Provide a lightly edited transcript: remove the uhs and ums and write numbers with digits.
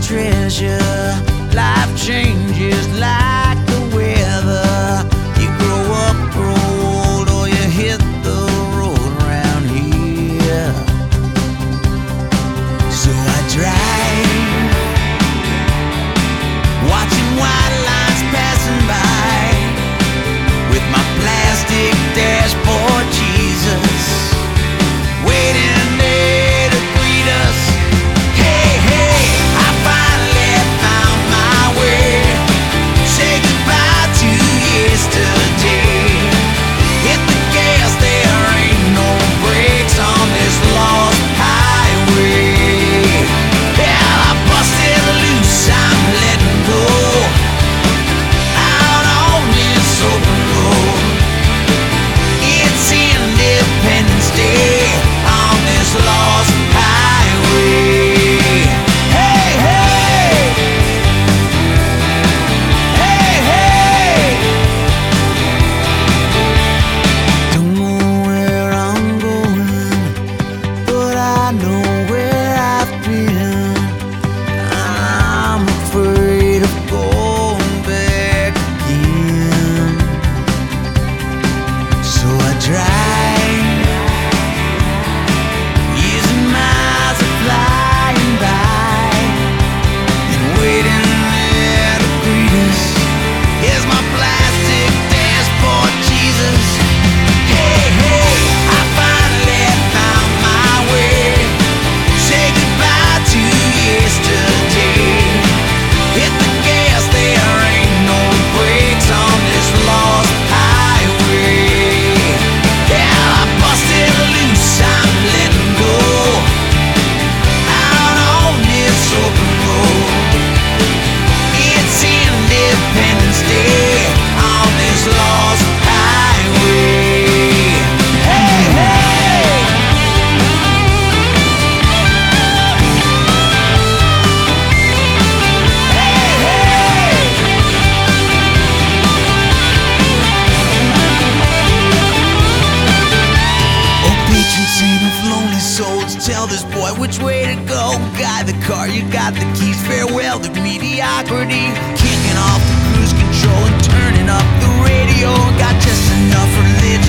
treasure. Life changes like the weather. You grow up, grow old, or you hit the road around here. So I drive, watching white lines passing by, with my plastic dashboard Jesus waiting there to greet us. Hey, hey, I finally found my way. Say goodbye to yesterday. Hit the gas, there ain't no brakes on this lost highway. Well, I busted loose, I'm letting go out on this open road. It's Independence Day on this lost highway. Hey, hey, hey, hey. Don't know where I'm going, but I know where I've been. I'm afraid of going back again. So I drive, using miles of flying by, and waiting there to greet us is my plastic dashboard Jesus. Hey, hey, I finally found my way. Say goodbye to yesterday. Hit the gas, there ain't no brakes on this lost highway. Yeah, I busted loose, I'm letting go out on this open road. It's Independence Day on this lost highway. Hey, hey. Hey, hey. Oh, patron saint of lonely souls, tell this boy which way to go. Guide the car, you got the keys. Farewell to mediocrity. Kicking off the cruise control and turning up the radio. Got just enough religion